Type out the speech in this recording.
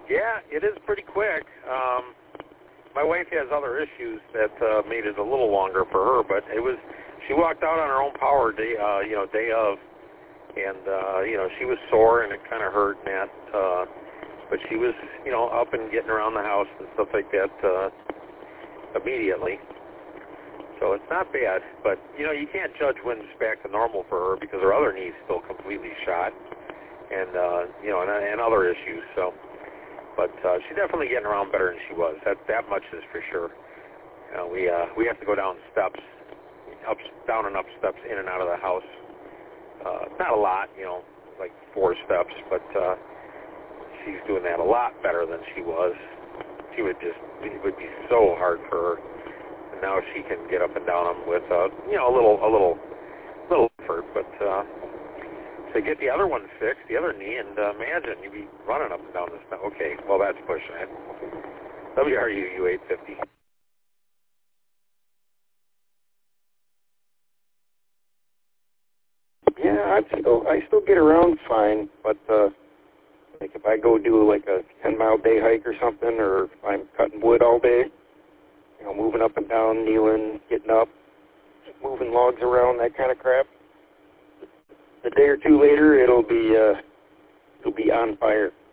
Yeah, it is pretty quick. My wife has other issues that made it a little longer for her, but she walked out on her own power day of, and she was sore and it kind of hurt and that, but she was, up and getting around the house and stuff like that immediately. So it's not bad, but you can't judge when it's back to normal for her because her other knee's still completely shot, and and other issues. So. But she's definitely getting around better than she was. That much is for sure. We have to go down steps, down and up steps, in and out of the house. Not a lot, like 4 steps, but she's doing that a lot better than she was. It would be so hard for her. And now she can get up and down them with a little effort, but. To get the other one fixed, the other knee, and imagine you'd be running up and down this stuff. Okay, well, that's pushing it. WRU U850. Yeah, I still get around fine, but like if I go do like a 10-mile day hike or something, or if I'm cutting wood all day, moving up and down, kneeling, getting up, moving logs around, that kind of crap. A day or two later, it'll be on fire.